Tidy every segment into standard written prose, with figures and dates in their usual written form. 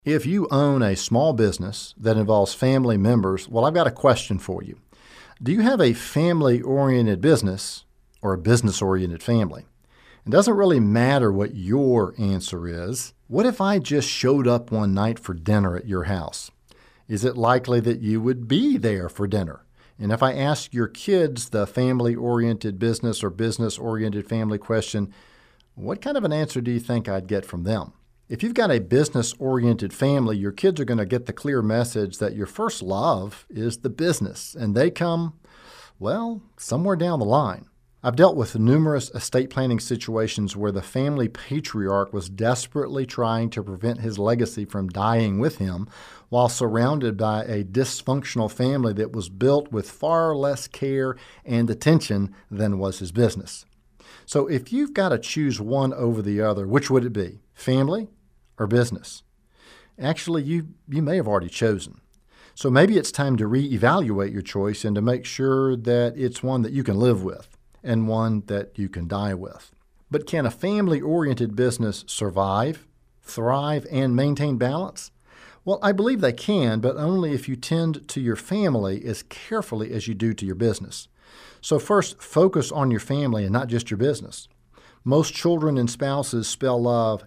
If you own a small business that involves family members, well, I've got a question for you. Do you have a family-oriented business or a business-oriented family? It doesn't really matter what your answer is. What if I just showed up one night for dinner at your house? Is it likely that you would be there for dinner? And if I ask your kids the family-oriented business or business-oriented family question, what kind of an answer do you think I'd get from them? If you've got a business-oriented family, your kids are going to get the clear message that your first love is the business, and they come, well, somewhere down the line. I've dealt with numerous estate planning situations where the family patriarch was desperately trying to prevent his legacy from dying with him while surrounded by a dysfunctional family that was built with far less care and attention than was his business. So if you've got to choose one over the other, which would it be? Family or business? Actually, you may have already chosen. So maybe it's time to reevaluate your choice and to make sure that it's one that you can live with and one that you can die with. But can a family-oriented business survive, thrive, and maintain balance? Well, I believe they can, but only if you tend to your family as carefully as you do to your business. So first, focus on your family and not just your business. Most children and spouses spell love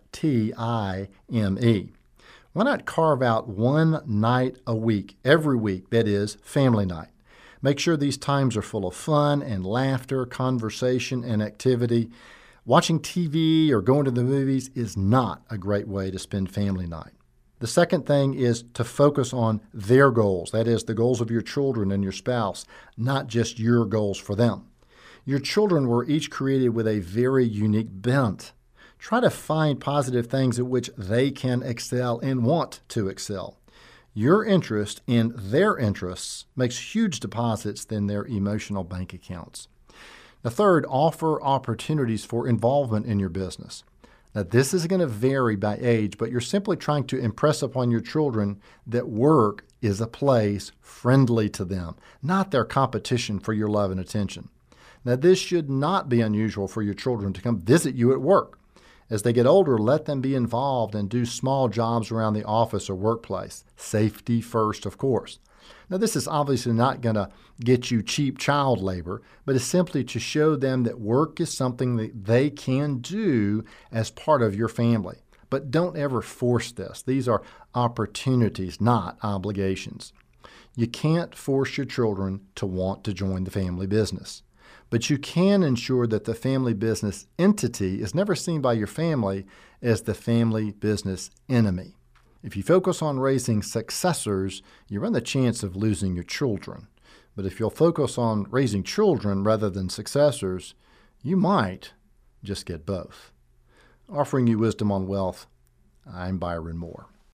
T-I-M-E. Why not carve out one night a week, every week, that is, family night? Make sure these times are full of fun and laughter, conversation, and activity. Watching TV or going to the movies is not a great way to spend family night. The second thing is to focus on their goals, that is, the goals of your children and your spouse, not just your goals for them. Your children were each created with a very unique bent. Try to find positive things at which they can excel and want to excel. Your interest in their interests makes huge deposits in their emotional bank accounts. The third, offer opportunities for involvement in your business. Now, this is going to vary by age, but you're simply trying to impress upon your children that work is a place friendly to them, not their competition for your love and attention. Now, this should not be unusual for your children to come visit you at work. As they get older, let them be involved and do small jobs around the office or workplace. Safety first, of course. Now, this is obviously not going to get you cheap child labor, but it's simply to show them that work is something that they can do as part of your family. But don't ever force this. These are opportunities, not obligations. You can't force your children to want to join the family business. But you can ensure that the family business entity is never seen by your family as the family business enemy. If you focus on raising successors, you run the chance of losing your children. But if you'll focus on raising children rather than successors, you might just get both. Offering you wisdom on wealth, I'm Byron Moore.